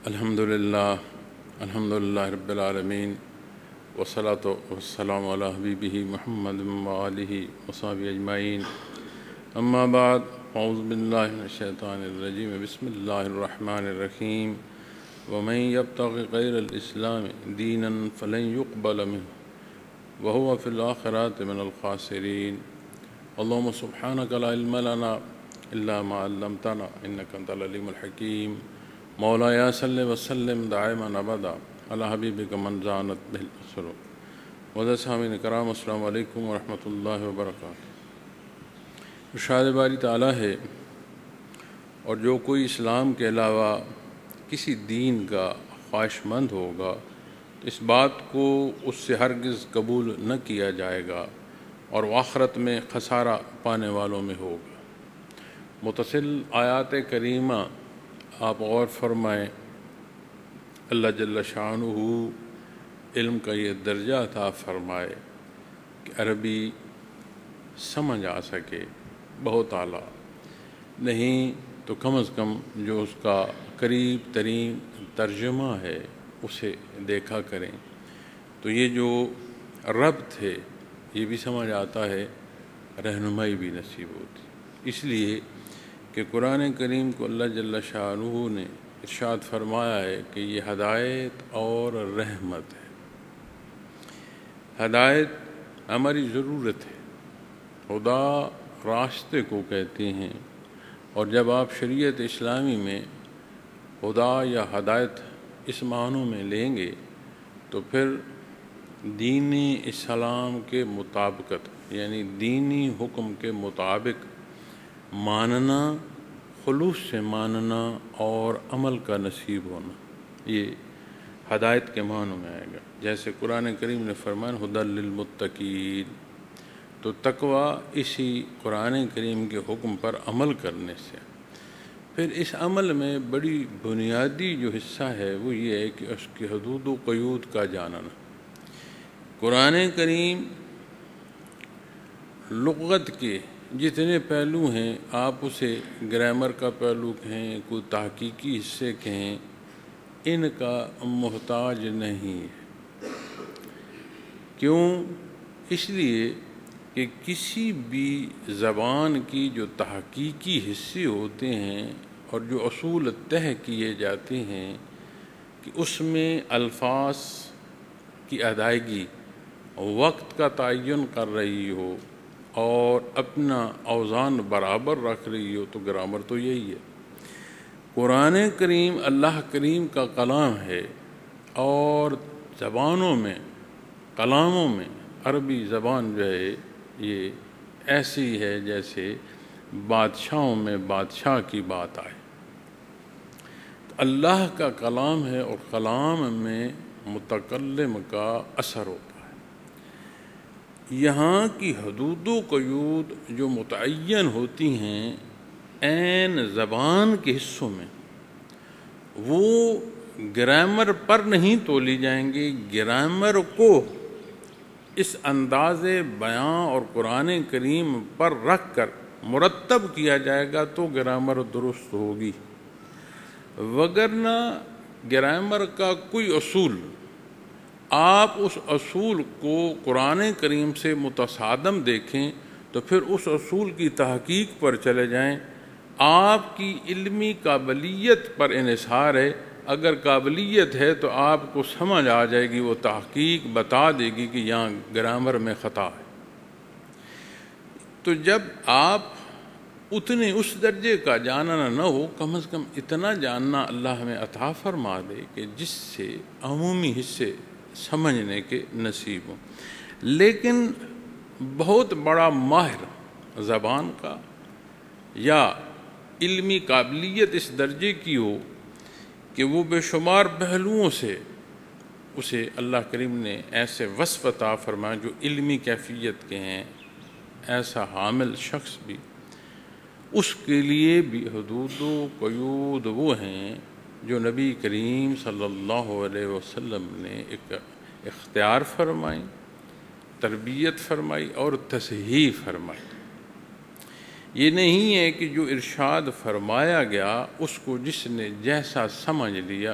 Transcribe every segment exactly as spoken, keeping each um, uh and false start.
الحمدللہ الحمدللہ رب العالمین والصلاة والسلام علی حبیبہ محمد وآلہ وصحبہ اجمعین اما بعد اعوذ باللہ من الشیطان الرجیم بسم اللہ الرحمن الرحیم ومن یبتغ غیر الاسلام دینا فلن يقبل منه وهو فی الآخرۃ من الخاسرین اللہم سبحانک لا علم لنا الا ما علمتنا انک انت العلیم الحکیم مولایا صلی وسلم دائما ابدا علی حبیبک من زانت بہ الاسر وذا سامعین کرام السلام علیکم ورحمۃ اللہ وبرکاتہ۔ ارشاد باری تعالیٰ ہے، اور جو کوئی اسلام کے علاوہ کسی دین کا خواہش مند ہوگا تو اس بات کو اس سے ہرگز قبول نہ کیا جائے گا اور وہ آخرت میں خسارہ پانے والوں میں ہوگا۔ متصل آیات کریمہ آپ غور فرمائیں، اللہ جل شانہ علم کا یہ درجہ عطا فرمائے کہ عربی سمجھ آ سکے، بہت اعلیٰ نہیں تو کم از کم جو اس کا قریب ترین ترجمہ ہے اسے دیکھا کریں تو یہ جو ربط ہے یہ بھی سمجھ آتا ہے، رہنمائی بھی نصیب ہوتی۔ اس لیے کہ قرآن کریم کو اللہ جل شانہ نے ارشاد فرمایا ہے کہ یہ ہدایت اور رحمت ہے۔ ہدایت ہماری ضرورت ہے، خدا راستے کو کہتے ہیں، اور جب آپ شریعت اسلامی میں خدا یا ہدایت اس معنوں میں لیں گے تو پھر دین اسلام کے مطابقت یعنی دینی حکم کے مطابق ماننا، خلوص سے ماننا اور عمل کا نصیب ہونا، یہ ہدایت کے معنوں میں آئے گا۔ جیسے قرآن کریم نے فرمایا ھدی للمتقین، تو تقوی اسی قرآن کریم کے حکم پر عمل کرنے سے۔ پھر اس عمل میں بڑی بنیادی جو حصہ ہے وہ یہ ہے کہ اس کی حدود و قیود کا جاننا۔ قرآن کریم لغت کے جتنے پہلو ہیں، آپ اسے گرامر کا پہلو کہیں، کوئی تحقیقی حصے کہیں، ان کا محتاج نہیں ہے۔ کیوں؟ اس لیے کہ کسی بھی زبان کی جو تحقیقی حصے ہوتے ہیں اور جو اصول طے کیے جاتے ہیں کہ اس میں الفاظ کی ادائیگی وقت کا تعین کر رہی ہو اور اپنا اوزان برابر رکھ رہی ہو تو گرامر تو یہی ہے۔ قرآن کریم اللہ کریم کا کلام ہے، اور زبانوں میں کلاموں میں عربی زبان جو ہے یہ ایسی ہے جیسے بادشاہوں میں بادشاہ کی بات آئے۔ اللہ کا کلام ہے اور کلام میں متکلم کا اثر ہوتا ہے۔ یہاں کی حدود و قیود جو متعین ہوتی ہیں عین زبان کے حصوں میں، وہ گرامر پر نہیں تولی جائیں گے۔ گرامر کو اس انداز بیاں اور قرآن کریم پر رکھ کر مرتب کیا جائے گا تو گرامر درست ہوگی، وگرنہ گرامر کا کوئی اصول آپ اس اصول کو قرآن کریم سے متصادم دیکھیں تو پھر اس اصول کی تحقیق پر چلے جائیں۔ آپ کی علمی قابلیت پر انحصار ہے، اگر قابلیت ہے تو آپ کو سمجھ آ جائے گی، وہ تحقیق بتا دے گی کہ یہاں گرامر میں خطا ہے۔ تو جب آپ اتنے اس درجے کا جاننا نہ ہو، کم از کم اتنا جاننا اللہ ہمیں عطا فرما دے کہ جس سے عمومی حصے سمجھنے کے نصیب ہوں۔ لیکن بہت بڑا ماہر زبان کا یا علمی قابلیت اس درجے کی ہو کہ وہ بے شمار پہلوؤں سے اسے اللہ کریم نے ایسے وصف عطا فرمایا جو علمی کیفیت کے ہیں، ایسا حامل شخص بھی، اس کے لیے بھی حدود و قیود وہ ہیں جو نبی کریم صلی اللہ علیہ وسلم نے ایک اختیار فرمائی، تربیت فرمائی اور تصحیح فرمائی۔ یہ نہیں ہے کہ جو ارشاد فرمایا گیا اس کو جس نے جیسا سمجھ لیا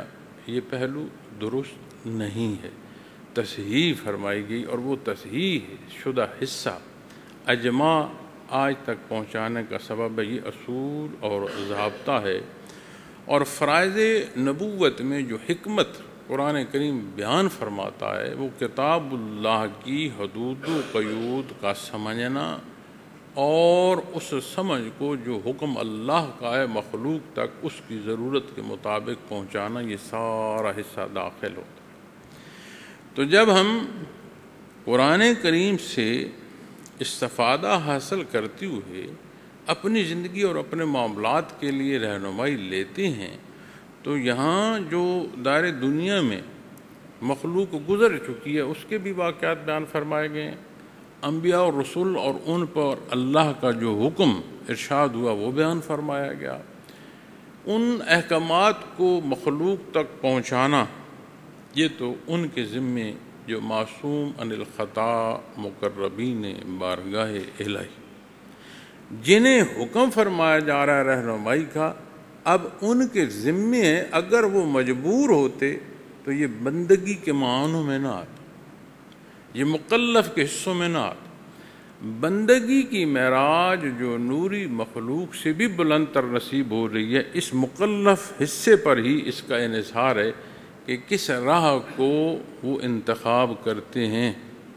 یہ پہلو درست نہیں ہے، تصحیح فرمائی گئی، اور وہ تصحیح شدہ حصہ اجماع آج تک پہنچانے کا سبب یہ اصول اور ضابطہ ہے۔ اور فرائض نبوت میں جو حکمت قرآن کریم بیان فرماتا ہے وہ کتاب اللہ کی حدود و قیود کا سمجھنا، اور اس سمجھ کو جو حکم اللہ کا ہے مخلوق تک اس کی ضرورت کے مطابق پہنچانا، یہ سارا حصہ داخل ہوتا ہے۔ تو جب ہم قرآن کریم سے استفادہ حاصل کرتے ہوئے اپنی زندگی اور اپنے معاملات کے لیے رہنمائی لیتے ہیں، تو یہاں جو دار دنیا میں مخلوق گزر چکی ہے اس کے بھی واقعات بیان فرمائے گئے ہیں، انبیاء اور رسول اور ان پر اللہ کا جو حکم ارشاد ہوا وہ بیان فرمایا گیا۔ ان احکامات کو مخلوق تک پہنچانا یہ تو ان کے ذمے جو معصوم عن الخطا مقربین بارگاہ الہی، جنہیں حکم فرمایا جا رہا ہے رہنمائی کا، اب ان کے ذمے ہے، اگر وہ مجبور ہوتے تو یہ بندگی کے معنوں میں نہ آتا، یہ مکلف کے حصوں میں نہ آتا۔ بندگی کی معراج جو نوری مخلوق سے بھی بلند تر نصیب ہو رہی ہے، اس مکلف حصے پر ہی اس کا انحصار ہے کہ کس راہ کو وہ انتخاب کرتے ہیں۔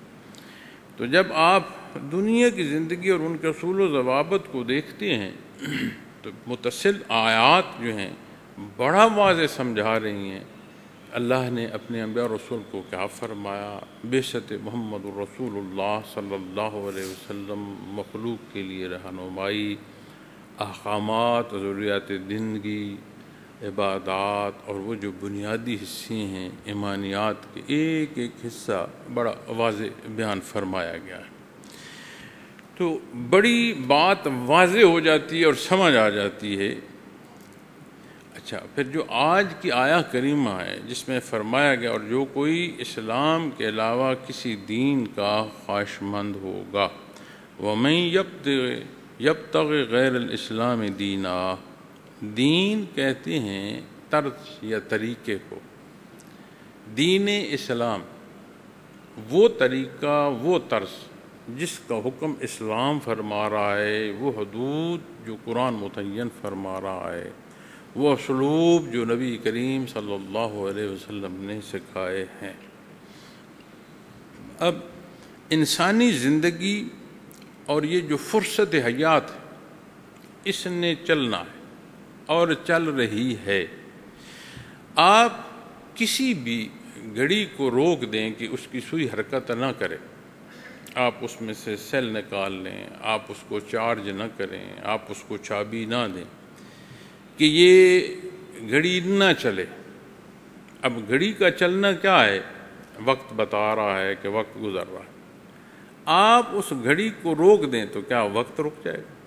تو جب آپ دنیا کی زندگی اور ان کے اصول و ضوابط کو دیکھتے ہیں تو متصل آیات جو ہیں بڑا واضح سمجھا رہی ہیں اللہ نے اپنے انبیاء اور رسول کو کیا فرمایا۔ بعثت محمد الرسول اللہ صلی اللہ علیہ وسلم مخلوق کے لیے رہنمائی، احکامات، ضروریات زندگی، عبادات، اور وہ جو بنیادی حصے ہیں ایمانیات کے، ایک ایک حصہ بڑا واضح بیان فرمایا گیا ہے۔ تو بڑی بات واضح ہو جاتی ہے اور سمجھ آ جاتی ہے۔ اچھا، پھر جو آج کی آیہ کریمہ ہے جس میں فرمایا گیا، اور جو کوئی اسلام کے علاوہ کسی دین کا خواہش مند ہوگا، وَمَن يَبْتَغِ غَيْرَ الْإِسْلَامِ دِينًا، دین کہتے ہیں طرز یا طریقے کو، دین اسلام وہ طریقہ، وہ طرز جس کا حکم اسلام فرما رہا ہے، وہ حدود جو قرآن متعین فرما رہا ہے، وہ اسلوب جو نبی کریم صلی اللہ علیہ وسلم نے سکھائے ہیں۔ اب انسانی زندگی اور یہ جو فرصت حیات ہے اس نے چلنا ہے اور چل رہی ہے۔ آپ کسی بھی گھڑی کو روک دیں کہ اس کی سوئی حرکت نہ کرے، آپ اس میں سے سیل نکال لیں، آپ اس کو چارج نہ کریں، آپ اس کو چابی نہ دیں کہ یہ گھڑی نہ چلے۔ اب گھڑی کا چلنا کیا ہے؟ وقت بتا رہا ہے کہ وقت گزر رہا ہے۔ آپ اس گھڑی کو روک دیں تو کیا وقت رک جائے گا؟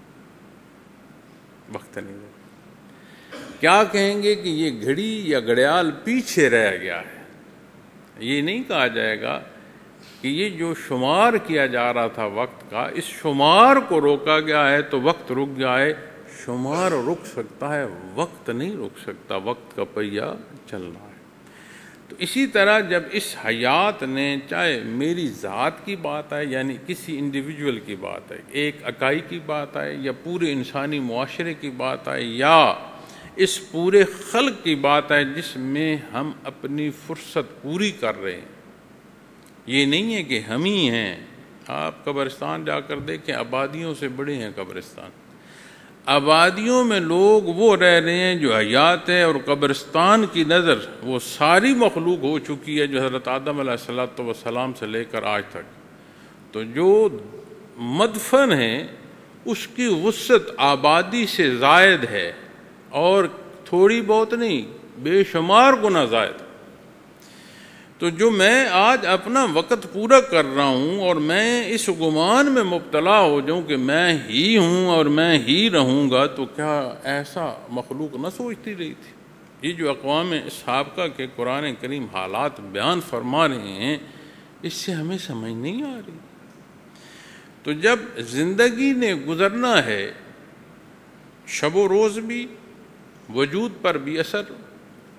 وقت نہیں رکے۔ کیا کہیں گے کہ یہ گھڑی یا گھڑیال پیچھے رہ گیا ہے؟ یہ نہیں کہا جائے گا کہ یہ جو شمار کیا جا رہا تھا وقت کا، اس شمار کو روکا گیا ہے تو وقت رک جائے۔ شمار رک سکتا ہے، وقت نہیں رک سکتا، وقت کا پہیہ چلنا ہے۔ تو اسی طرح جب اس حیات نے، چاہے میری ذات کی بات ہے یعنی کسی انڈیویجول کی بات ہے، ایک اکائی کی بات ہے، یا پورے انسانی معاشرے کی بات ہے، یا اس پورے خلق کی بات ہے جس میں ہم اپنی فرصت پوری کر رہے ہیں، یہ نہیں ہے کہ ہم ہی ہیں۔ آپ قبرستان جا کر دیکھیں، آبادیوں سے بڑے ہیں قبرستان۔ آبادیوں میں لوگ وہ رہ رہے ہیں جو حیات ہے، اور قبرستان کی نظر وہ ساری مخلوق ہو چکی ہے جو حضرت آدم علیہ الصلوۃ والسلام سے لے کر آج تک۔ تو جو مدفن ہے اس کی وسعت آبادی سے زائد ہے، اور تھوڑی بہت نہیں، بے شمار گنا زائد۔ تو جو میں آج اپنا وقت پورا کر رہا ہوں اور میں اس گمان میں مبتلا ہو جاؤں کہ میں ہی ہوں اور میں ہی رہوں گا، تو کیا ایسا مخلوق نہ سوچتی رہی تھی؟ یہ جو اقوام سابقہ کے قرآن کریم حالات بیان فرما رہے ہیں، اس سے ہمیں سمجھ نہیں آ رہی۔ تو جب زندگی نے گزرنا ہے، شب و روز بھی، وجود پر بھی اثر،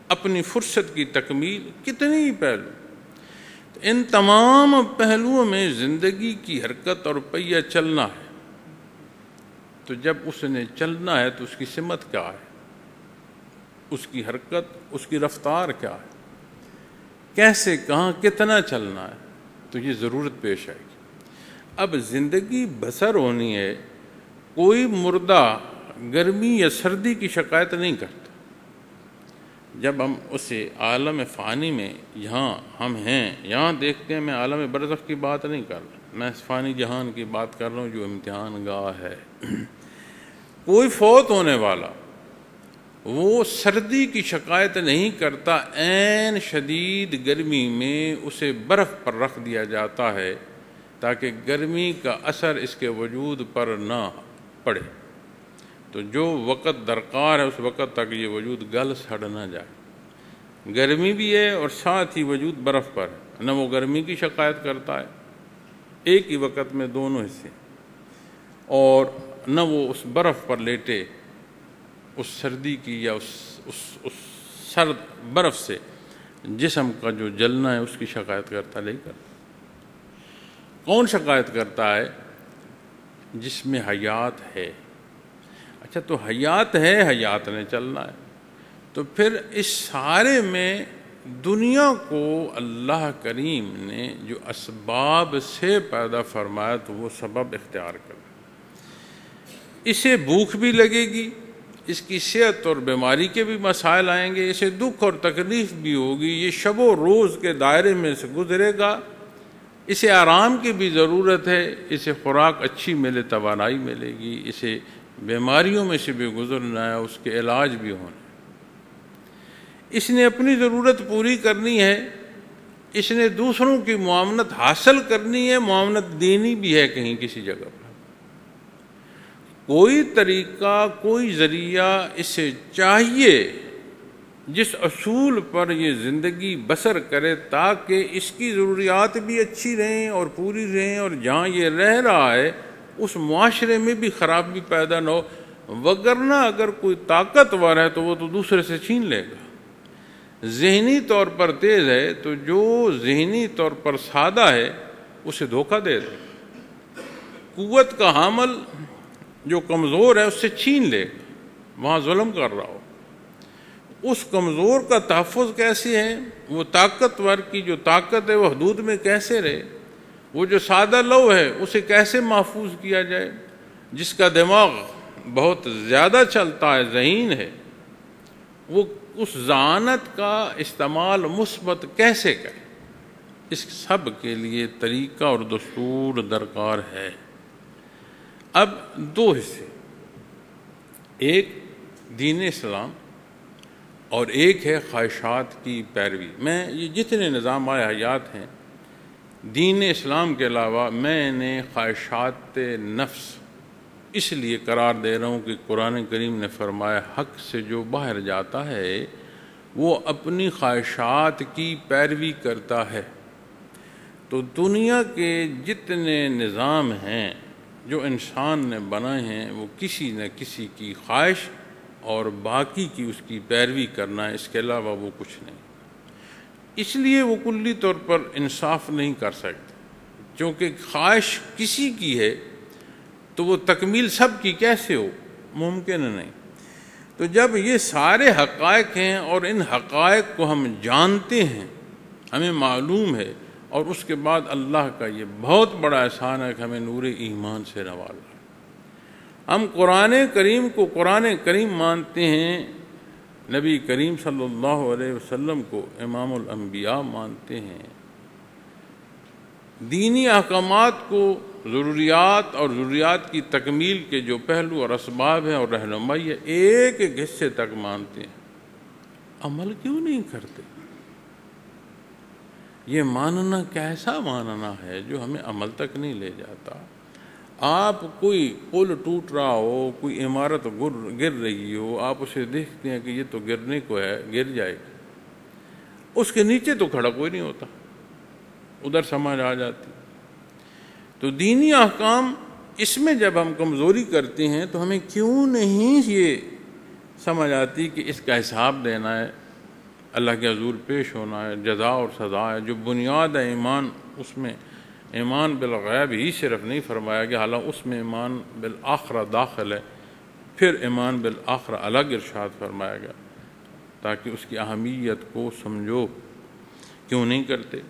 اپنی فرصت کی تکمیل، کتنی ہی پہلو. ان تمام پہلوؤں میں زندگی کی حرکت اور پہیہ چلنا ہے. تو جب اس نے چلنا ہے تو اس کی سمت کیا ہے، اس کی حرکت، اس کی رفتار کیا ہے، کیسے، کہاں، کتنا چلنا ہے، تو یہ ضرورت پیش آئے گی. اب زندگی بسر ہونی ہے. کوئی مردہ گرمی یا سردی کی شکایت نہیں کرتا. جب ہم اسے عالم فانی میں، یہاں ہم ہیں، یہاں دیکھتے ہیں، میں عالم برزخ کی بات نہیں کر رہا، میں فانی جہان کی بات کر رہا ہوں جو امتحان گاہ ہے. کوئی فوت ہونے والا وہ سردی کی شکایت نہیں کرتا. عین شدید گرمی میں اسے برف پر رکھ دیا جاتا ہے تاکہ گرمی کا اثر اس کے وجود پر نہ پڑے. تو جو وقت درکار ہے اس وقت تک یہ وجود گل سڑ نہ جائے. گرمی بھی ہے اور ساتھ ہی وجود برف پر ہے. نہ وہ گرمی کی شکایت کرتا ہے، ایک ہی وقت میں دونوں حصے، اور نہ وہ اس برف پر لیٹے اس سردی کی یا اس اس اس سرد برف سے جسم کا جو جلنا ہے اس کی شکایت کرتا نہیں کرتا. کون شکایت کرتا ہے؟ جس میں حیات ہے. اچھا تو حیات ہے، حیات نے چلنا ہے. تو پھر اس سارے میں دنیا کو اللہ کریم نے جو اسباب سے پیدا فرمایا تو وہ سبب اختیار کر. اسے بھوک بھی لگے گی، اس کی صحت اور بیماری کے بھی مسائل آئیں گے، اسے دکھ اور تکلیف بھی ہوگی، یہ شب و روز کے دائرے میں سے گزرے گا، اسے آرام کی بھی ضرورت ہے، اسے خوراک اچھی ملے، توانائی ملے گی، اسے بیماریوں میں سے بھی گزرنا ہے، اس کے علاج بھی ہونا. اس نے اپنی ضرورت پوری کرنی ہے، اس نے دوسروں کی معاونت حاصل کرنی ہے، معاونت دینی بھی ہے کہیں کسی جگہ پر. کوئی طریقہ، کوئی ذریعہ اسے چاہیے جس اصول پر یہ زندگی بسر کرے تاکہ اس کی ضروریات بھی اچھی رہیں اور پوری رہیں، اور جہاں یہ رہ رہا ہے اس معاشرے میں بھی خرابی پیدا نہ ہو. وگرنہ اگر کوئی طاقتور ہے تو وہ تو دوسرے سے چھین لے گا. ذہنی طور پر تیز ہے تو جو ذہنی طور پر سادہ ہے اسے دھوکہ دے دے. قوت کا حامل جو کمزور ہے اس سے چھین لے گا، وہاں ظلم کر رہا ہو. اس کمزور کا تحفظ کیسے ہے؟ وہ طاقتور کی جو طاقت ہے وہ حدود میں کیسے رہے؟ وہ جو سادہ لو ہے اسے کیسے محفوظ کیا جائے؟ جس کا دماغ بہت زیادہ چلتا ہے، ذہین ہے، وہ اس ذہانت کا استعمال مثبت کیسے کرے؟ اس سب کے لیے طریقہ اور دستور درکار ہے. اب دو حصے، ایک دین اسلام اور ایک ہے خواہشات کی پیروی. میں یہ جتنے نظام حیات ہیں دین اسلام کے علاوہ میں نے خواہشات نفس اس لیے قرار دے رہا ہوں کہ قرآن کریم نے فرمایا حق سے جو باہر جاتا ہے وہ اپنی خواہشات کی پیروی کرتا ہے. تو دنیا کے جتنے نظام ہیں جو انسان نے بنائے ہیں وہ کسی نہ کسی کی خواہش اور باقی کی اس کی پیروی کرنا ہے، اس کے علاوہ وہ کچھ نہیں. اس لیے وہ کلی طور پر انصاف نہیں کر سکتے، کیونکہ خواہش کسی کی ہے تو وہ تکمیل سب کی کیسے ہو؟ ممکن نہیں. تو جب یہ سارے حقائق ہیں اور ان حقائق کو ہم جانتے ہیں، ہمیں معلوم ہے، اور اس کے بعد اللہ کا یہ بہت بڑا احسان ہے کہ ہمیں نور ایمان سے نوازا. ہم قرآن کریم کو قرآن کریم مانتے ہیں، نبی کریم صلی اللہ علیہ وسلم کو امام الانبیاء مانتے ہیں. دینی احکامات کو ضروریات اور ضروریات کی تکمیل کے جو پہلو اور اسباب ہیں اور رہنمائی ہے ایک ایک حصے تک مانتے ہیں. عمل کیوں نہیں کرتے؟ یہ ماننا کیسا ماننا ہے جو ہمیں عمل تک نہیں لے جاتا؟ آپ کوئی پل ٹوٹ رہا ہو، کوئی عمارت گر رہی ہو، آپ اسے دیکھتے ہیں کہ یہ تو گرنے کو ہے، گر جائے گی، اس کے نیچے تو کھڑا کوئی نہیں ہوتا، ادھر سمجھ آ جاتی. تو دینی احکام اس میں جب ہم کمزوری کرتے ہیں تو ہمیں کیوں نہیں یہ سمجھ آتی کہ اس کا حساب دینا ہے، اللہ کے حضور پیش ہونا ہے، جزا اور سزا ہے۔ جو بنیاد ہے ایمان، اس میں ایمان بالغیب ہی صرف نہیں فرمایا گیا، حالانکہ اس میں ایمان بالآخرہ داخل ہے، پھر ایمان بالآخرہ الگ ارشاد فرمایا گیا تاکہ اس کی اہمیت کو سمجھو۔ کیوں نہیں کرتے؟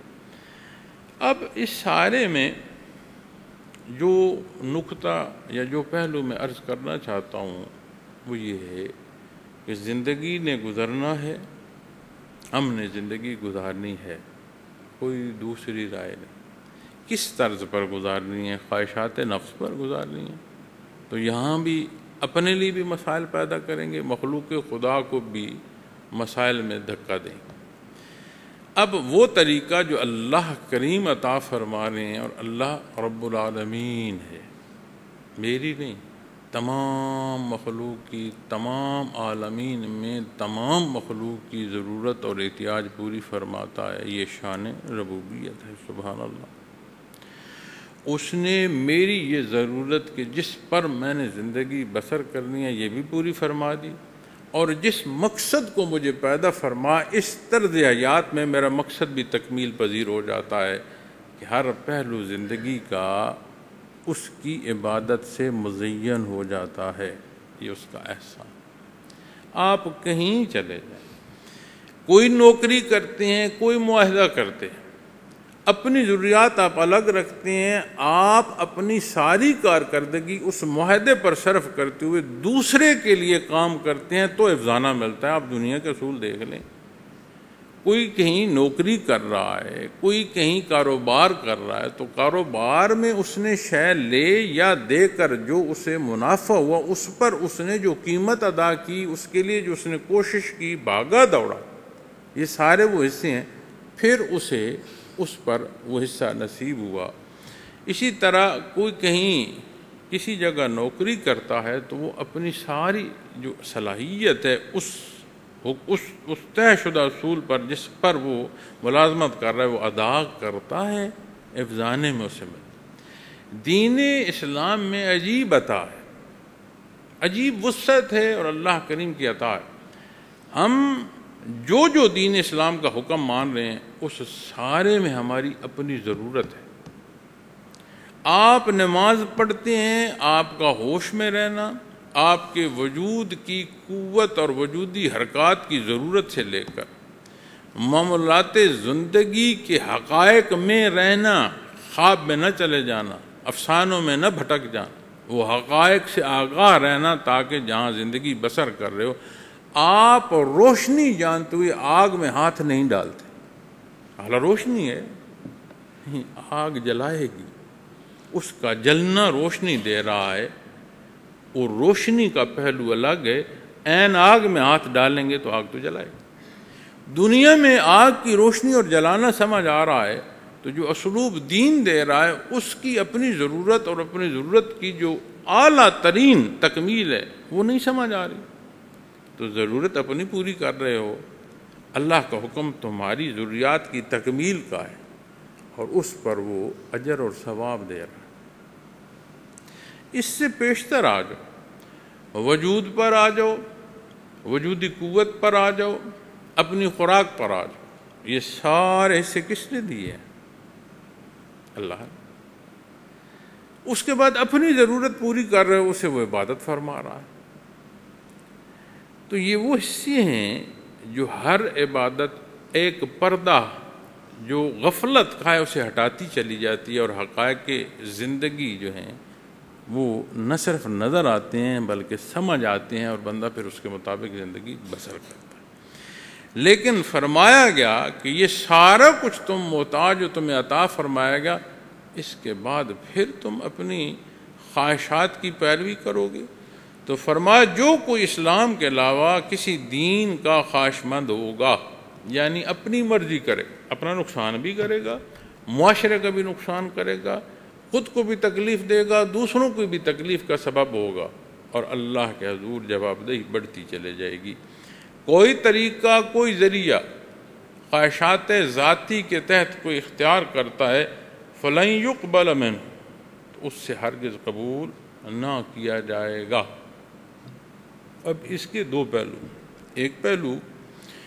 اب اس سارے میں جو نقطہ یا جو پہلو میں عرض کرنا چاہتا ہوں وہ یہ ہے کہ زندگی نے گزرنا ہے، ہم نے زندگی گزارنی ہے، کوئی دوسری رائے نہیں۔ کس طرز پر گزارنی ہے؟ خواہشات نفس پر گزارنی ہے تو یہاں بھی اپنے لیے بھی مسائل پیدا کریں گے، مخلوق خدا کو بھی مسائل میں دھکا دیں گے۔ اب وہ طریقہ جو اللہ کریم عطا فرما رہے ہیں، اور اللہ رب العالمین ہے، میری نہیں، تمام مخلوق کی، تمام عالمین میں تمام مخلوق کی ضرورت اور احتیاج پوری فرماتا ہے، یہ شان ربوبیت ہے۔ سبحان اللہ۔ اس نے میری یہ ضرورت کہ جس پر میں نے زندگی بسر کرنی ہے یہ بھی پوری فرما دی، اور جس مقصد کو مجھے پیدا فرما، اس طرز حیات میں میرا مقصد بھی تکمیل پذیر ہو جاتا ہے کہ ہر پہلو زندگی کا اس کی عبادت سے مزین ہو جاتا ہے۔ یہ اس کا احسان۔ آپ کہیں چلے جائیں، کوئی نوکری کرتے ہیں، کوئی معاہدہ کرتے ہیں، اپنی ضروریات آپ الگ رکھتے ہیں، آپ اپنی ساری کارکردگی اس معاہدے پر صرف کرتے ہوئے دوسرے کے لیے کام کرتے ہیں تو افزانہ ملتا ہے۔ آپ دنیا کے اصول دیکھ لیں، کوئی کہیں نوکری کر رہا ہے، کوئی کہیں کاروبار کر رہا ہے، تو کاروبار میں اس نے شے لے یا دے کر جو اسے منافع ہوا، اس پر اس نے جو قیمت ادا کی، اس کے لیے جو اس نے کوشش کی، بھاگا دوڑا، یہ سارے وہ حصے ہیں، پھر اسے اس پر وہ حصہ نصیب ہوا۔ اسی طرح کوئی کہیں کسی جگہ نوکری کرتا ہے تو وہ اپنی ساری جو صلاحیت ہے اس اس اس طے شدہ اصول پر جس پر وہ ملازمت کر رہا ہے وہ ادا کرتا ہے، افزانے میں اسے ملتا۔ دین اسلام میں عجیب عطا ہے، عجیب وسعت ہے، اور اللہ کریم کی عطا ہے۔ ہم جو جو دین اسلام کا حکم مان رہے ہیں اس سارے میں ہماری اپنی ضرورت ہے۔ آپ نماز پڑھتے ہیں، آپ کا ہوش میں رہنا، آپ کے وجود کی قوت اور وجودی حرکات کی ضرورت سے لے کر معاملات زندگی کے حقائق میں رہنا، خواب میں نہ چلے جانا، افسانوں میں نہ بھٹک جانا، وہ حقائق سے آگاہ رہنا تاکہ جہاں زندگی بسر کر رہے ہو آپ روشنی جانتے ہوئے آگ میں ہاتھ نہیں ڈالتے۔ حالانکہ روشنی ہے، آگ جلائے گی، اس کا جلنا روشنی دے رہا ہے، اور روشنی کا پہلو الگ ہے۔ عین آگ میں ہاتھ ڈالیں گے تو آگ تو جلائے گی۔ دنیا میں آگ کی روشنی اور جلانا سمجھ آ رہا ہے تو جو اسلوب دین دے رہا ہے اس کی اپنی ضرورت اور اپنی ضرورت کی جو اعلیٰ ترین تکمیل ہے وہ نہیں سمجھ آ رہی۔ تو ضرورت اپنی پوری کر رہے ہو، اللہ کا حکم تمہاری ضروریات کی تکمیل کا ہے، اور اس پر وہ اجر اور ثواب دے رہا ہے۔ اس سے پیشتر آ جاؤ، وجود پر آ جاؤ، وجودی قوت پر آ جاؤ، اپنی خوراک پر آ جاؤ۔ یہ سارے حصے کس نے دیے ہیں؟ اللہ۔ اس کے بعد اپنی ضرورت پوری کر رہے ہو، اسے وہ عبادت فرما رہا ہے۔ تو یہ وہ حصے ہیں جو ہر عبادت ایک پردہ جو غفلت کا ہے اسے ہٹاتی چلی جاتی ہے، اور حقائق زندگی جو ہیں وہ نہ صرف نظر آتے ہیں بلکہ سمجھ آتے ہیں، اور بندہ پھر اس کے مطابق زندگی بسر کرتا ہے۔ لیکن فرمایا گیا کہ یہ سارا کچھ تم محتاج جو تمہیں عطا فرمایا گیا، اس کے بعد پھر تم اپنی خواہشات کی پیروی کرو گے۔ تو فرمایا جو کوئی اسلام کے علاوہ کسی دین کا خواہش مند ہوگا، یعنی اپنی مرضی کرے، اپنا نقصان بھی کرے گا، معاشرے کا بھی نقصان کرے گا، خود کو بھی تکلیف دے گا، دوسروں کو بھی تکلیف کا سبب ہوگا، اور اللہ کے حضور جواب دہی بڑھتی چلے جائے گی۔ کوئی طریقہ، کوئی ذریعہ خواہشات ذاتی کے تحت کوئی اختیار کرتا ہے، فَلَن يُقْبَلَ مِنْهُ، تو اس سے ہرگز قبول نہ کیا جائے گا۔ اب اس کے دو پہلو، ایک پہلو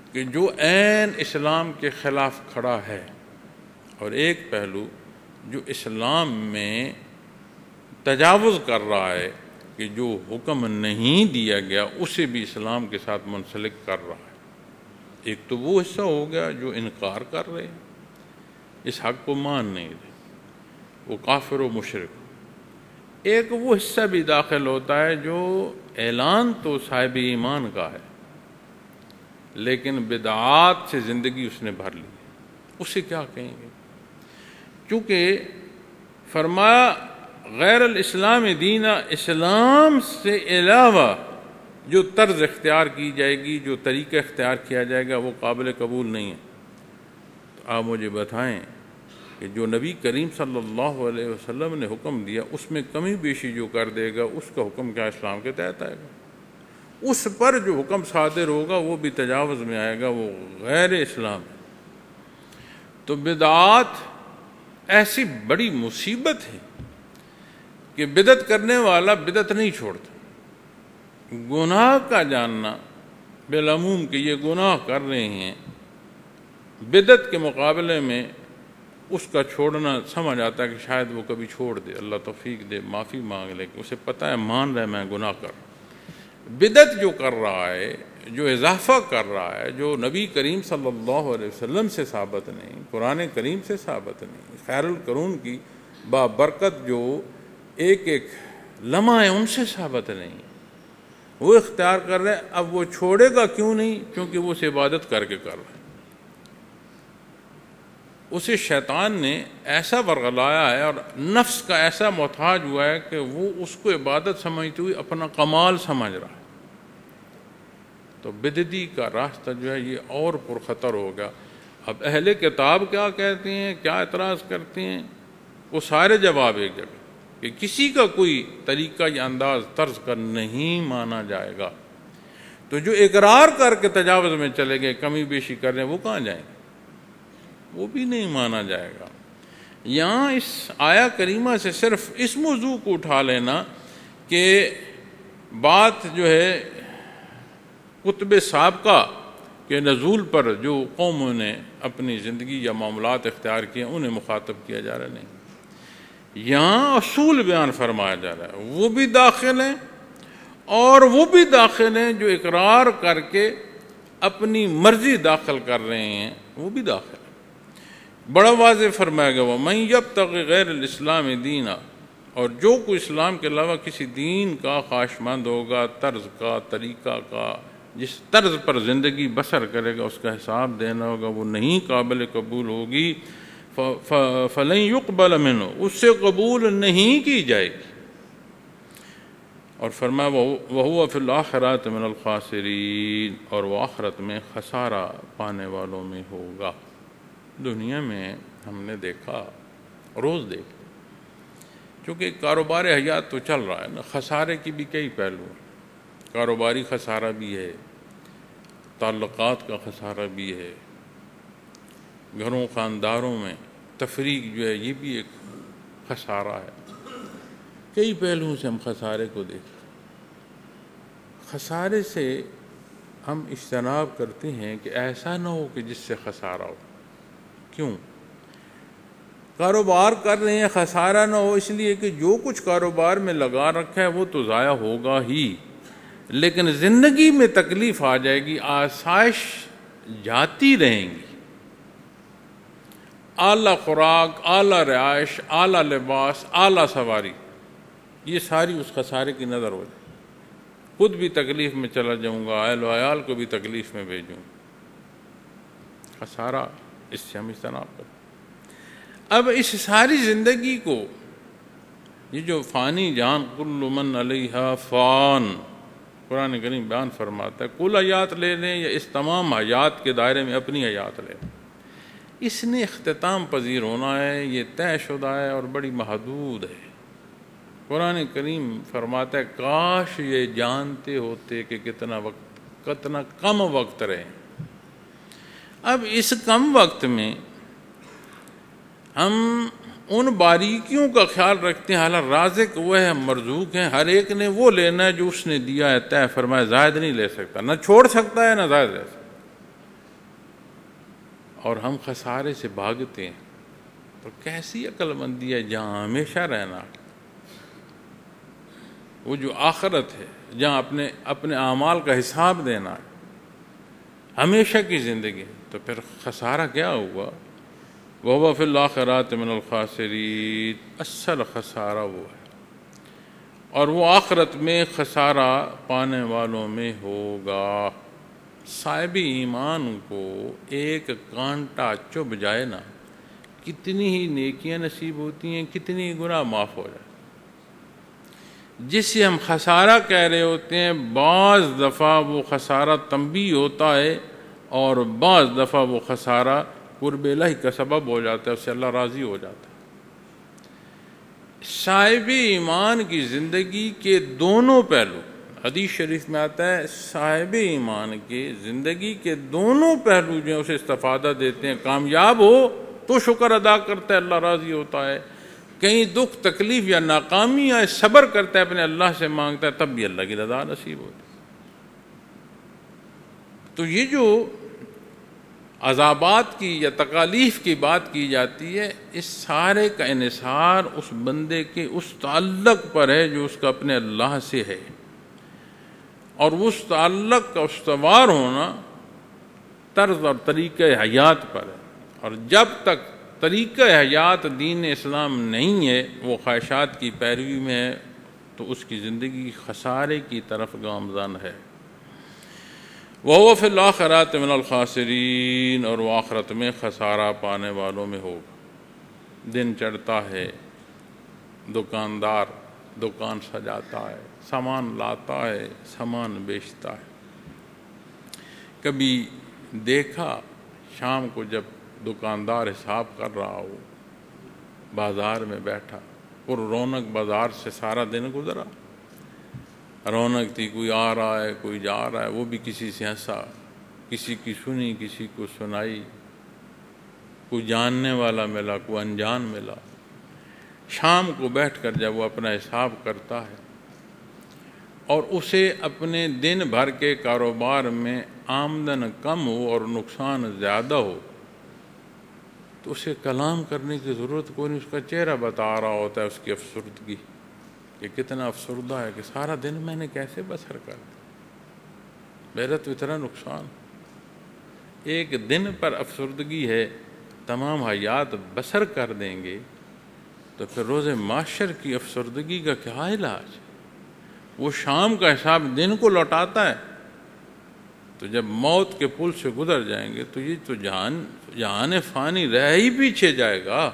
کہ جو عین اسلام کے خلاف کھڑا ہے، اور ایک پہلو جو اسلام میں تجاوز کر رہا ہے کہ جو حکم نہیں دیا گیا اسے بھی اسلام کے ساتھ منسلک کر رہا ہے۔ ایک تو وہ حصہ ہو گیا جو انکار کر رہے ہیں، اس حق کو مان نہیں رہے، وہ کافر و مشرک۔ ایک وہ حصہ بھی داخل ہوتا ہے جو اعلان تو صاحب ایمان کا ہے لیکن بدعات سے زندگی اس نے بھر لی، اسے کیا کہیں گے؟ چونکہ فرمایا غیر الاسلام دینا، اسلام سے علاوہ جو طرز اختیار کی جائے گی، جو طریقہ اختیار کیا جائے گا، وہ قابل قبول نہیں ہے۔ تو آپ مجھے بتائیں کہ جو نبی کریم صلی اللہ علیہ وسلم نے حکم دیا اس میں کمی بیشی جو کر دے گا اس کا حکم کیا اسلام کے تحت آئے گا؟ اس پر جو حکم صادر ہوگا وہ بھی تجاوز میں آئے گا، وہ غیر اسلام ہے۔ تو بدعات ایسی بڑی مصیبت ہے کہ بدعت کرنے والا بدعت نہیں چھوڑتا۔ گناہ کا جاننا بالعموم کہ یہ گناہ کر رہے ہیں، بدعت کے مقابلے میں اس کا چھوڑنا سمجھ آتا ہے کہ شاید وہ کبھی چھوڑ دے، اللہ توفیق دے، معافی مانگ لے، کہ اسے پتہ ہے مان رہا ہے میں گناہ کر رہا ہوں۔ بدعت جو کر رہا ہے، جو اضافہ کر رہا ہے، جو نبی کریم صلی اللہ علیہ وسلم سے ثابت نہیں، قرآن کریم سے ثابت نہیں، خیر القرون کی بابرکت جو ایک ایک لمحہ ہے ان سے ثابت نہیں، وہ اختیار کر رہے۔ اب وہ چھوڑے گا کیوں نہیں؟ کیونکہ وہ اسے عبادت کر کے کر رہے ہیں۔ اسے شیطان نے ایسا ورغلایا ہے اور نفس کا ایسا محتاج ہوا ہے کہ وہ اس کو عبادت سمجھتے ہوئے اپنا کمال سمجھ رہا ہے۔ تو بدعتی کا راستہ جو ہے یہ اور پرخطر ہوگا۔ اب اہل کتاب کیا کہتے ہیں، کیا اعتراض کرتے ہیں، وہ سارے جواب ایک جگہ کہ کسی کا کوئی طریقہ یا انداز طرز کا نہیں مانا جائے گا۔ تو جو اقرار کر کے تجاوز میں چلے گئے، کمی بیشی کر رہے ہیں، وہ کہاں جائیں گے؟ وہ بھی نہیں مانا جائے گا۔ یہاں اس آیا کریمہ سے صرف اس موضوع کو اٹھا لینا کہ بات جو ہے کتب سابقہ کے نزول پر جو قوموں نے اپنی زندگی یا معاملات اختیار کیے انہیں مخاطب کیا جا رہا نہیں، یہاں اصول بیان فرمایا جا رہا ہے۔ وہ بھی داخل ہیں اور وہ بھی داخل ہیں جو اقرار کر کے اپنی مرضی داخل کر رہے ہیں، وہ بھی داخل ہیں۔ بڑا واضح فرمایا گیا وَمَن يَبْتَغِ غَيْرَ الْإِسْلَامِ دِينًا، اور جو کوئی اسلام کے علاوہ کسی دین کا خواہشمند ہوگا، طرز کا، طریقہ کا، جس طرز پر زندگی بسر کرے گا اس کا حساب دینا ہوگا، وہ نہیں قابل قبول ہوگی۔ فَلَن يُقْبَلَ مِنْهُ، اس سے قبول نہیں کی جائے گی۔ اور فرمایا وَهُوَ فِي الْآخِرَةِ مِنَ الْخَاسِرِينَ، اور وہ آخرت میں خسارہ پانے والوں میں ہوگا۔ دنیا میں ہم نے دیکھا، روز دیکھا، چونکہ کاروبار حیات تو چل رہا ہے نا، خسارے کی بھی کئی پہلو ہیں۔ کاروباری خسارہ بھی ہے، تعلقات کا خسارہ بھی ہے، گھروں خانداروں میں تفریق جو ہے یہ بھی ایک خسارہ ہے۔ کئی پہلوؤں سے ہم خسارے کو دیکھتے ہیں۔ خسارے سے ہم اجتناب کرتے ہیں کہ ایسا نہ ہو کہ جس سے خسارہ ہو۔ کیوں؟ کاروبار کر رہے ہیں، خسارہ نہ ہو اس لیے کہ جو کچھ کاروبار میں لگا رکھا ہے وہ تو ضائع ہوگا ہی، لیکن زندگی میں تکلیف آ جائے گی، آسائش جاتی رہیں گی۔ اعلیٰ خوراک، اعلیٰ رہائش، اعلیٰ لباس، اعلیٰ سواری، یہ ساری اس خسارے کی نظر ہو جائے۔ خود بھی تکلیف میں چلا جاؤں گا، اہل و عیال کو بھی تکلیف میں بھیجوں گا۔ خسارہ، اس سے ہم اجتناب کریں۔ اب اس ساری زندگی کو، یہ جو فانی جان کل من علیہا فان، قرآن کریم بیان فرماتا ہے، کل حیات لے لیں یا اس تمام حیات کے دائرے میں اپنی حیات لے لیں، اس نے اختتام پذیر ہونا ہے، یہ طے شدہ ہے اور بڑی محدود ہے۔ قرآن کریم فرماتا ہے کاش یہ جانتے ہوتے کہ کتنا وقت، کتنا کم وقت رہے۔ اب اس کم وقت میں ہم ان باریکیوں کا خیال رکھتے ہیں، حالانکہ رازق وہ ہے، مرزوق ہیں، ہر ایک نے وہ لینا ہے جو اس نے دیا ہے، طے فرمایا، زائد نہیں لے سکتا، نہ چھوڑ سکتا ہے نہ زائد لے سکتا۔ اور ہم خسارے سے بھاگتے ہیں، تو کیسی عقل مندی ہے جہاں ہمیشہ رہنا ہے، وہ جو آخرت ہے جہاں اپنے اپنے اعمال کا حساب دینا ہے، ہمیشہ کی زندگی ہے، تو پھر خسارہ کیا ہوا؟ وَهُوَ فِي الْآخِرَاتِ مِنَ الْخَاسِرِينَ، اصل خسارہ وہ ہے، اور وہ آخرت میں خسارہ پانے والوں میں ہوگا۔ صاحب ایمان کو ایک کانٹا چبھ جائے نا، کتنی ہی نیکیاں نصیب ہوتی ہیں، کتنی ہی گناہ معاف ہو جائے۔ جس سے ہم خسارہ کہہ رہے ہوتے ہیں، بعض دفعہ وہ خسارہ تنبیہ ہوتا ہے، اور بعض دفعہ وہ خسارہ قرب الہی کا سبب ہو جاتا ہے، اس سے اللہ راضی ہو جاتا ہے۔ صاحب ایمان کی زندگی کے دونوں پہلو، حدیث شریف میں آتا ہے، صاحب ایمان کی زندگی کے دونوں پہلو جو ہیں اسے استفادہ دیتے ہیں۔ کامیاب ہو تو شکر ادا کرتا ہے، اللہ راضی ہوتا ہے، کہیں دکھ تکلیف یا ناکامی آئے صبر کرتا ہے، اپنے اللہ سے مانگتا ہے، تب بھی اللہ کی رضا نصیب ہوتی ہے۔ تو یہ جو عذابات کی یا تکالیف کی بات کی جاتی ہے، اس سارے کا انحصار اس بندے کے اس تعلق پر ہے جو اس کا اپنے اللہ سے ہے، اور اس تعلق کا استوار ہونا طرز اور طریقہ حیات پر ہے، اور جب تک طریقہ حیات دین اسلام نہیں ہے، وہ خواہشات کی پیروی میں ہے، تو اس کی زندگی خسارے کی طرف گامزن ہے۔ وَهُوَ فِي الْآخِرَاتِ مِنَ الْخَاسِرِينَ، اور وہ آخرت میں خسارہ پانے والوں میں ہوگا۔ دن چڑھتا ہے، دکاندار دکان سجاتا ہے، سامان لاتا ہے، سامان بیچتا ہے۔ کبھی دیکھا شام کو جب دکاندار حساب کر رہا ہو، بازار میں بیٹھا، پر رونق بازار سے سارا دن گزرا، رونق تھی، کوئی آ رہا ہے، کوئی جا رہا ہے، وہ بھی کسی سے ہنسا، کسی کی سنی، کسی کو سنائی، کوئی جاننے والا ملا، کوئی انجان ملا۔ شام کو بیٹھ کر جب وہ اپنا حساب کرتا ہے اور اسے اپنے دن بھر کے کاروبار میں آمدن کم ہو اور نقصان زیادہ ہو، تو اسے کلام کرنے کی ضرورت کوئی نہیں، اس کا چہرہ بتا رہا ہوتا ہے اس کی افسردگی، کہ کتنا افسردہ ہے، کہ سارا دن میں نے کیسے بسر کر دیا، میرا تو اتنا نقصان۔ ایک دن پر افسردگی ہے، تمام حیات بسر کر دیں گے، تو پھر روز معاشر کی افسردگی کا کیا علاج؟ وہ شام کا حساب دن کو لوٹاتا ہے، تو جب موت کے پل سے گزر جائیں گے تو یہ تو جہان جہان فانی رہ ہی پیچھے جائے گا۔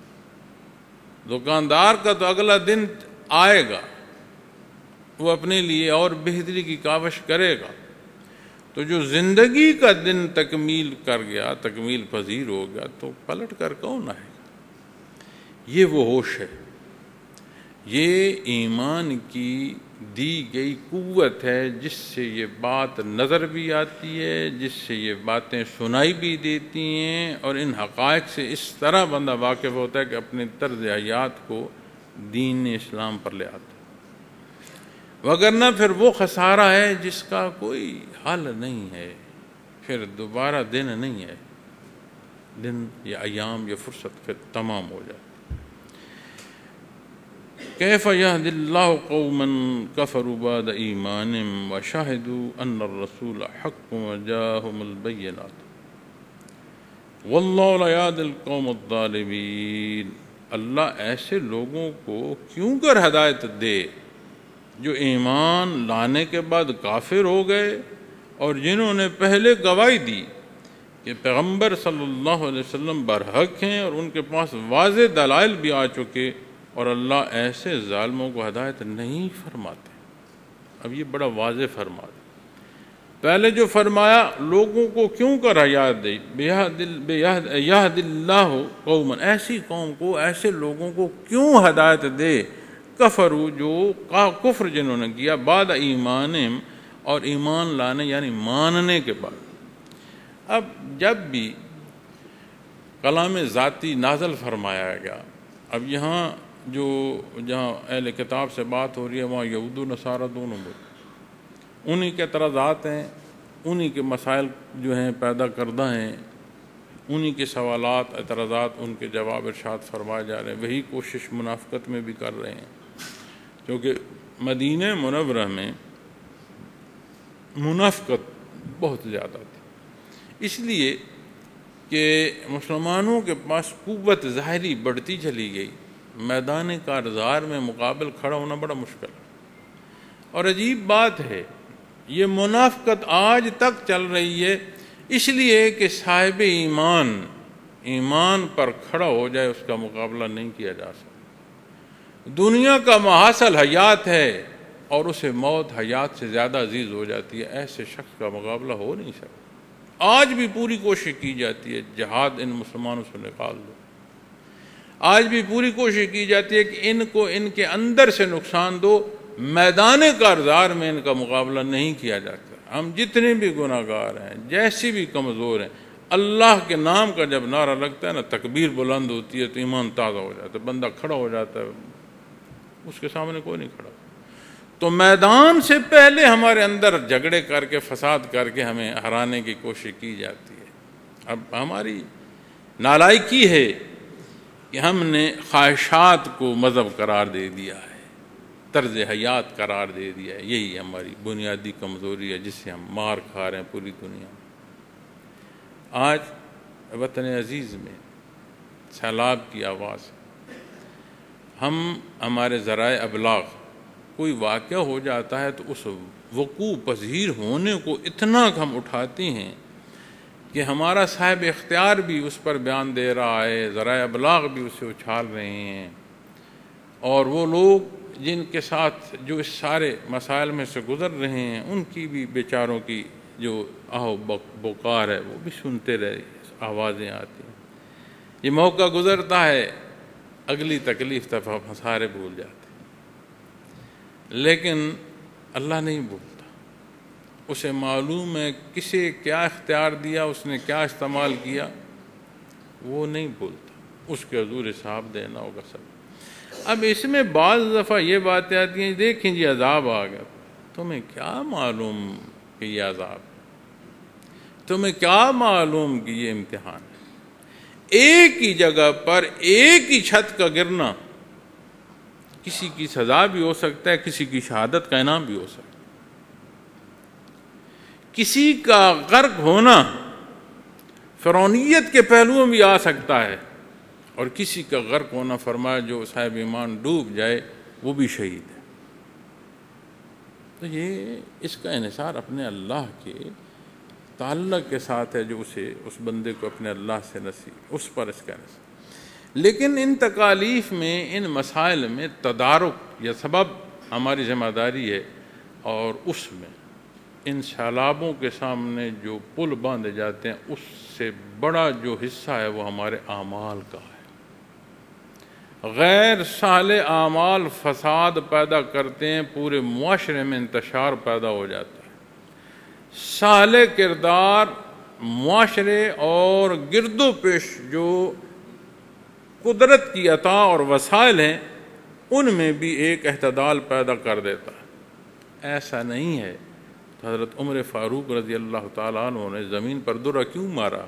دکاندار کا تو اگلا دن آئے گا، وہ اپنے لیے اور بہتری کی کاوش کرے گا، تو جو زندگی کا دن تکمیل کر گیا، تکمیل پذیر ہو گیا، تو پلٹ کر کون آئے گا؟ یہ وہ ہوش ہے، یہ ایمان کی دی گئی قوت ہے، جس سے یہ بات نظر بھی آتی ہے، جس سے یہ باتیں سنائی بھی دیتی ہیں، اور ان حقائق سے اس طرح بندہ واقف ہوتا ہے کہ اپنے طرز حیات کو دین اسلام پر لے آتا ہے۔ وگرنہ پھر وہ خسارہ ہے جس کا کوئی حل نہیں ہے، پھر دوبارہ دن نہیں ہے، دن یا ایام یا فرصت پھر تمام ہو جائے۔ کیف یہد اللہ قوما کفروا بعد ایمانہم وشہدوا ان الرسول حق وجاءہم البینات واللہ لا یہدی القوم الظالمین۔ اللہ ایسے لوگوں کو کیوں کر ہدایت دے جو ایمان لانے کے بعد کافر ہو گئے، اور جنہوں نے پہلے گواہی دی کہ پیغمبر صلی اللہ علیہ وسلم برحق ہیں، اور ان کے پاس واضح دلائل بھی آ چکے، اور اللہ ایسے ظالموں کو ہدایت نہیں فرماتے۔ اب یہ بڑا واضح فرما دے۔ پہلے جو فرمایا لوگوں کو کیوں کر ہدایت دے، یہد اللہ قوما، ایسی قوم کو، ایسے لوگوں کو کیوں ہدایت دے، کفروا، جو کفر جنہوں نے کیا، بعد ایمان، اور ایمان لانے یعنی ماننے کے بعد۔ اب جب بھی کلام ذاتی نازل فرمایا گیا، اب یہاں جو جہاں اہل کتاب سے بات ہو رہی ہے، وہاں یہود و نصارہ دونوں لوگ، انہی کے اعتراضات ہیں، انہی کے مسائل جو ہیں پیدا کردہ ہیں، انہی کے سوالات اعتراضات ان کے جواب ارشاد فرمائے جا رہے ہیں. وہی کوشش منافقت میں بھی کر رہے ہیں، کیونکہ مدینہ منورہ میں منافقت بہت زیادہ تھی، اس لیے کہ مسلمانوں کے پاس قوت ظاہری بڑھتی چلی گئی، میدان کارزار میں مقابل کھڑا ہونا بڑا مشکل ہے. اور عجیب بات ہے، یہ منافقت آج تک چل رہی ہے، اس لیے کہ صاحب ایمان ایمان پر کھڑا ہو جائے اس کا مقابلہ نہیں کیا جا سکتا. دنیا کا محاصل حیات ہے اور اسے موت حیات سے زیادہ عزیز ہو جاتی ہے، ایسے شخص کا مقابلہ ہو نہیں سکتا. آج بھی پوری کوشش کی جاتی ہے جہاد ان مسلمانوں سے نکال دو، آج بھی پوری کوشش کی جاتی ہے کہ ان کو ان کے اندر سے نقصان دو، میدان کارزار میں ان کا مقابلہ نہیں کیا جاتا. ہم جتنے بھی گناہ گار ہیں، جیسی بھی کمزور ہیں، اللہ کے نام کا جب نعرہ لگتا ہے نا، تکبیر بلند ہوتی ہے تو ایمان تازہ ہو جاتا ہے، بندہ کھڑا ہو جاتا ہے، اس کے سامنے کوئی نہیں کھڑا. تو میدان سے پہلے ہمارے اندر جھگڑے کر کے فساد کر کے ہمیں ہرانے کی کوشش کی جاتی ہے. اب ہماری نالائکی ہے کہ ہم نے خواہشات کو مذہب قرار دے دیا ہے، طرز حیات قرار دے دیا ہے. یہی ہماری بنیادی کمزوری ہے جس سے ہم مار کھا رہے ہیں پوری دنیا میں. آج وطن عزیز میں سیلاب کی آواز، ہم ہمارے ذرائع ابلاغ کوئی واقعہ ہو جاتا ہے تو اس وقوع پذیر ہونے کو اتنا ہم اٹھاتے ہیں کہ ہمارا صاحب اختیار بھی اس پر بیان دے رہا ہے، ذرائع ابلاغ بھی اسے اچھال رہے ہیں، اور وہ لوگ جن کے ساتھ جو اس سارے مسائل میں سے گزر رہے ہیں ان کی بھی بیچاروں کی جو آہ بکار ہے وہ بھی سنتے رہے، آوازیں آتی ہیں. یہ موقع گزرتا ہے، اگلی تکلیف تک ہم سارے بھول جاتے ہیں، لیکن اللہ نہیں بھولتا. اسے معلوم ہے کسے کیا اختیار دیا، اس نے کیا استعمال کیا، وہ نہیں بھولتا. اس کے حضور حساب دینا ہوگا سب. اب اس میں بعض دفعہ یہ باتیں آتی ہیں، دیکھیں جی عذاب آ گیا، تمہیں کیا معلوم کہ یہ عذاب ہے، تمہیں کیا معلوم کہ یہ امتحان ہے. ایک ہی جگہ پر ایک ہی چھت کا گرنا کسی کی سزا بھی ہو سکتا ہے، کسی کی شہادت کا انعام بھی ہو سکتا ہے. کسی کا غرق ہونا فرعونیت کے پہلوؤں بھی آ سکتا ہے، اور کسی کا غرق ہونا فرمایا جو صاحب ایمان ڈوب جائے وہ بھی شہید ہے. تو یہ اس کا انحصار اپنے اللہ کے تعلق کے ساتھ ہے، جو اسے اس بندے کو اپنے اللہ سے نصیب، اس پر اس کا نصیب. لیکن ان تکالیف میں، ان مسائل میں تدارک یا سبب ہماری ذمہ داری ہے، اور اس میں ان سیلابوں کے سامنے جو پل باندھے جاتے ہیں اس سے بڑا جو حصہ ہے وہ ہمارے اعمال کا ہے. غیر صالح اعمال فساد پیدا کرتے ہیں، پورے معاشرے میں انتشار پیدا ہو جاتا ہے. صالح کردار معاشرے اور گرد و پیش جو قدرت کی عطا اور وسائل ہیں ان میں بھی ایک اعتدال پیدا کر دیتا ہے. ایسا نہیں ہے تو حضرت عمر فاروق رضی اللہ تعالیٰ عنہ نے زمین پر درہ کیوں مارا؟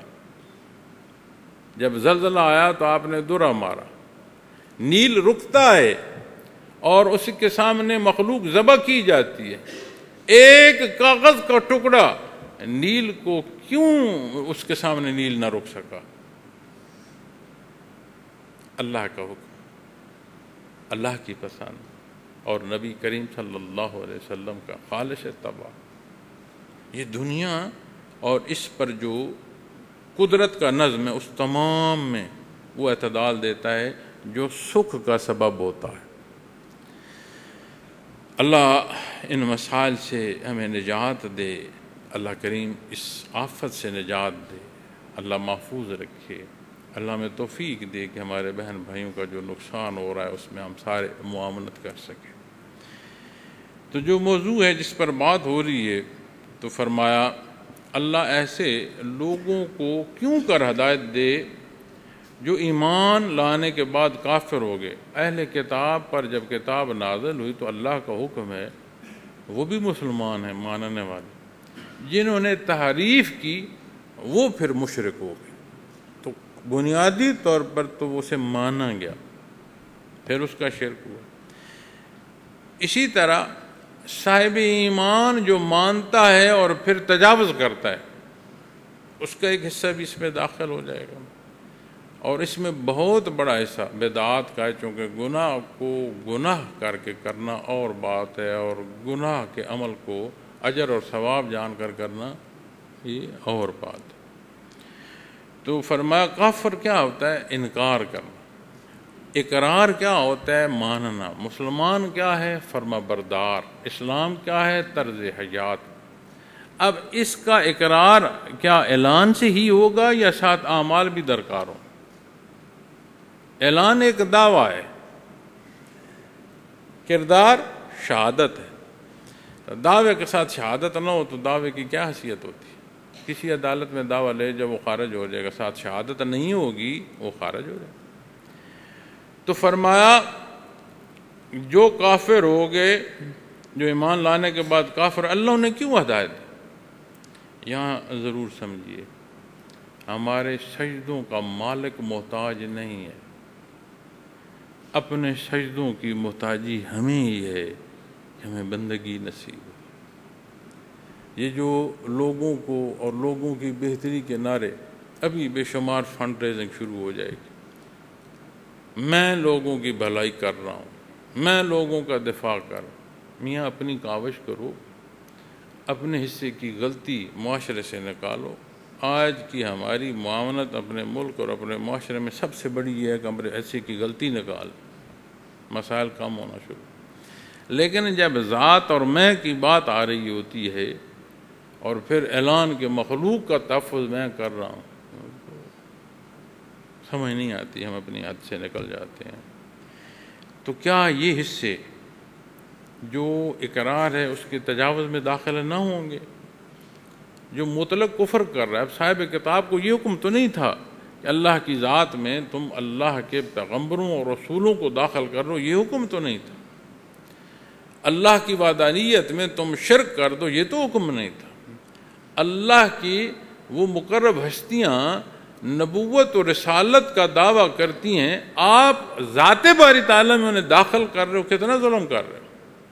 جب زلزلہ آیا تو آپ نے درہ مارا. نیل رکتا ہے اور اس کے سامنے مخلوق ذبح کی جاتی ہے، ایک کاغذ کا ٹکڑا نیل کو کیوں اس کے سامنے نیل نہ رک سکا؟ اللہ کا حکم، اللہ کی پسند اور نبی کریم صلی اللہ علیہ وسلم کا خالص اتباع. یہ دنیا اور اس پر جو قدرت کا نظم ہے اس تمام میں وہ اعتدال دیتا ہے جو سکھ کا سبب ہوتا ہے. اللہ ان مسائل سے ہمیں نجات دے، اللہ کریم اس آفت سے نجات دے، اللہ محفوظ رکھے، اللہ ہمیں توفیق دے کہ ہمارے بہن بھائیوں کا جو نقصان ہو رہا ہے اس میں ہم سارے معاونت کر سکیں. تو جو موضوع ہے جس پر بات ہو رہی ہے، تو فرمایا اللہ ایسے لوگوں کو کیوں کر ہدایت دے جو ایمان لانے کے بعد کافر ہو گئے. اہل کتاب پر جب کتاب نازل ہوئی تو اللہ کا حکم ہے وہ بھی مسلمان ہیں ماننے والے، جنہوں نے تحریف کی وہ پھر مشرک ہو گئے. بنیادی طور پر تو اسے مانا گیا، پھر اس کا شرک ہوا۔ اسی طرح صاحب ایمان جو مانتا ہے اور پھر تجاوز کرتا ہے، اس کا ایک حصہ بھی اس میں داخل ہو جائے گا، اور اس میں بہت بڑا حصہ بدعات کا ہے، چونکہ گناہ کو گناہ کر کے کرنا اور بات ہے، اور گناہ کے عمل کو اجر اور ثواب جان کر کرنا یہ اور بات ہے۔ تو فرمایا کافر کیا ہوتا ہے؟ انکار کرنا۔ اقرار کیا ہوتا ہے؟ ماننا۔ مسلمان کیا ہے؟ فرما بردار۔ اسلام کیا ہے؟ طرز حیات۔ اب اس کا اقرار کیا اعلان سے ہی ہوگا یا ساتھ اعمال بھی درکار ہو؟ اعلان ایک دعویٰ ہے، کردار شہادت ہے۔ دعوے کے ساتھ شہادت نہ ہو تو دعوے کی کیا حیثیت ہوتی ہے؟ کسی عدالت میں دعویٰ لے جب وہ خارج ہو جائے گا، ساتھ شہادت نہیں ہوگی وہ خارج ہو جائے گا۔ تو فرمایا جو کافر ہو گئے، جو ایمان لانے کے بعد کافر، اللہ نے کیوں ہدایت دی؟ یہاں ضرور سمجھیے، ہمارے سجدوں کا مالک محتاج نہیں ہے، اپنے سجدوں کی محتاجی ہمیں ہی ہے کہ ہمیں بندگی نصیب ہو۔ یہ جو لوگوں کو اور لوگوں کی بہتری کے نعرے، ابھی بے شمار فنڈ ریزنگ شروع ہو جائے گی، میں لوگوں کی بھلائی کر رہا ہوں، میں لوگوں کا دفاع کر رہا ہوں۔ میاں اپنی کاوش کرو، اپنے حصے کی غلطی معاشرے سے نکالو۔ آج کی ہماری معاونت اپنے ملک اور اپنے معاشرے میں سب سے بڑی یہ ہے کہ ہمارے حصے کی غلطی نکال، مسائل کم ہونا شروع۔ لیکن جب ذات اور میں کی بات آ رہی ہوتی ہے اور پھر اعلان کے مخلوق کا تحفظ میں کر رہا ہوں، سمجھ نہیں آتی، ہم اپنی حد سے نکل جاتے ہیں۔ تو کیا یہ حصے جو اقرار ہے اس کے تجاوز میں داخل نہ ہوں گے؟ جو مطلق کفر کر رہا ہے، اب صاحب کتاب کو یہ حکم تو نہیں تھا کہ اللہ کی ذات میں تم اللہ کے پیغمبروں اور رسولوں کو داخل کر دو، یہ حکم تو نہیں تھا۔ اللہ کی وحدانیت میں تم شرک کر دو، یہ تو حکم نہیں تھا۔ اللہ کی وہ مقرب ہستیاں نبوت و رسالت کا دعویٰ کرتی ہیں، آپ ذات باری تعالیٰ میں انہیں داخل کر رہے ہو، کتنا ظلم کر رہے ہو۔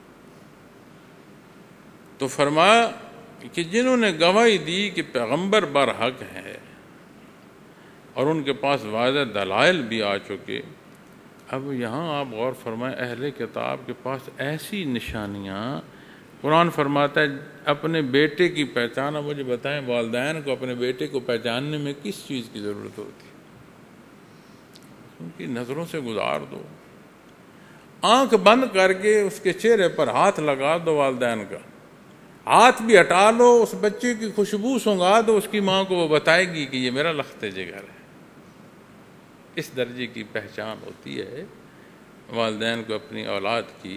تو فرمایا کہ جنہوں نے گواہی دی کہ پیغمبر برحق ہے اور ان کے پاس واضح دلائل بھی آ چکے، اب یہاں آپ غور فرمائیں، اہل کتاب کے پاس ایسی نشانیاں، قرآن فرماتا ہے اپنے بیٹے کی پہچان۔ اب مجھے بتائیں والدین کو اپنے بیٹے کو پہچاننے میں کس چیز کی ضرورت ہوتی ہے؟ ان کی نظروں سے گزار دو، آنکھ بند کر کے اس کے چہرے پر ہاتھ لگا دو، والدین کا ہاتھ بھی ہٹا لو، اس بچے کی خوشبو سونگھا دو، اس کی ماں کو وہ بتائے گی کہ یہ میرا لخت جگر ہے۔ اس درجے کی پہچان ہوتی ہے والدین کو اپنی اولاد کی۔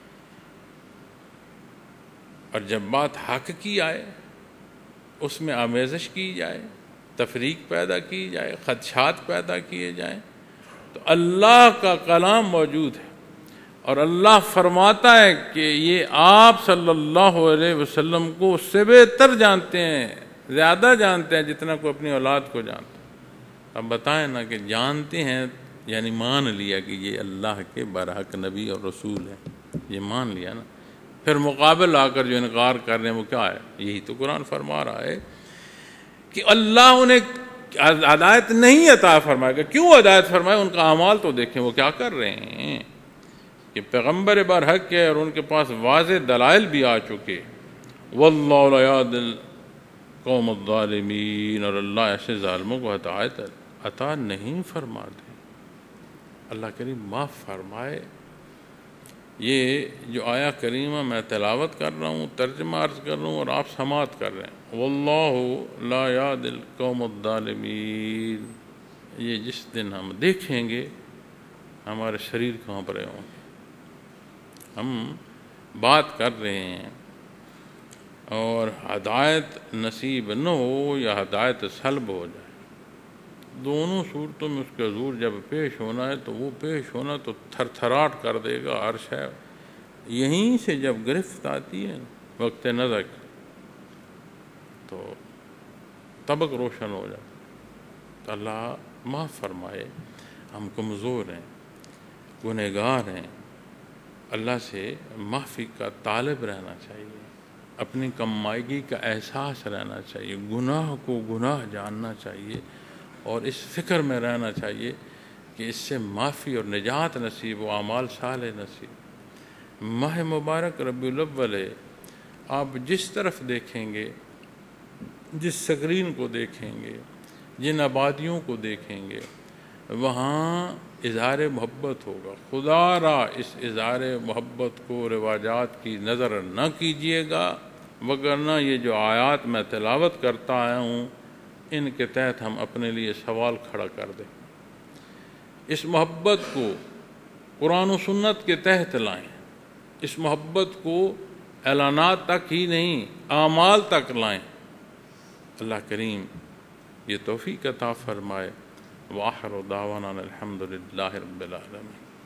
اور جب بات حق کی آئے، اس میں آمیزش کی جائے، تفریق پیدا کی جائے، خدشات پیدا کیے جائیں، تو اللہ کا کلام موجود ہے اور اللہ فرماتا ہے کہ یہ آپ صلی اللہ علیہ وسلم کو اس سے بہتر جانتے ہیں، زیادہ جانتے ہیں جتنا کوئی اپنی اولاد کو جانتا ہے۔ اب بتائیں نا کہ جانتے ہیں یعنی مان لیا کہ یہ اللہ کے برحق نبی اور رسول ہیں، یہ مان لیا نا۔ پھر مقابل آ کر جو انکار کر رہے ہیں وہ کیا ہے؟ یہی تو قرآن فرما رہا ہے کہ اللہ انہیں ہدایت نہیں عطا فرمائے گا۔ کیوں ہدایت فرمائے؟ ان کا اعمال تو دیکھیں وہ کیا کر رہے ہیں، کہ پیغمبر برحق ہے اور ان کے پاس واضح دلائل بھی آ چکے۔ واللہ لا یہدی القوم الظالمین، اور اللہ ایسے ظالموں کو ہدایت عطا نہیں فرماتے۔ اللہ کریم معاف فرمائے۔ یہ جو آیا کریمہ میں تلاوت کر رہا ہوں، ترجمہ عرض کر رہا ہوں اور آپ سماعت کر رہے ہیں، واللہ لا یہدی القوم الظالمین، یہ جس دن ہم دیکھیں گے ہمارے شریر کہاں پر ہوں گے۔ ہم بات کر رہے ہیں اور ہدایت نصیب نہ ہو یا ہدایت سلب ہو جائے، دونوں صورتوں میں اس کے حضور جب پیش ہونا ہے تو وہ پیش ہونا تو تھر تھراٹ کر دے گا عرش ہے۔ یہیں سے جب گرفت آتی ہے وقت نظر تو طبق روشن ہو جاتا، تو اللہ معاف فرمائے. ہم کمزور ہیں، گنہگار ہیں. اللہ سے معافی کا طالب رہنا چاہیے، اپنی کمائیگی کا احساس رہنا چاہیے، گناہ کو گناہ جاننا چاہیے، اور اس فکر میں رہنا چاہیے کہ اس سے معافی اور نجات نصیب و اعمال صالح نصیب. ماہ مبارک ربیع الاول ہے. آپ جس طرف دیکھیں گے، جس سکرین کو دیکھیں گے، جن آبادیوں کو دیکھیں گے، وہاں اظہار محبت ہوگا. خدا را اس اظہار محبت کو رواجات کی نظر نہ کیجیے گا، وگرنہ یہ جو آیات میں تلاوت کرتا آیا ہوں ان کے تحت ہم اپنے لیے سوال کھڑا کر دیں. اس محبت کو قرآن و سنت کے تحت لائیں. اس محبت کو اعلانات تک ہی نہیں، اعمال تک لائیں. اللہ کریم یہ توفیق عطا فرمائے. وآخر دعوانا الحمد للہ رب العالمین.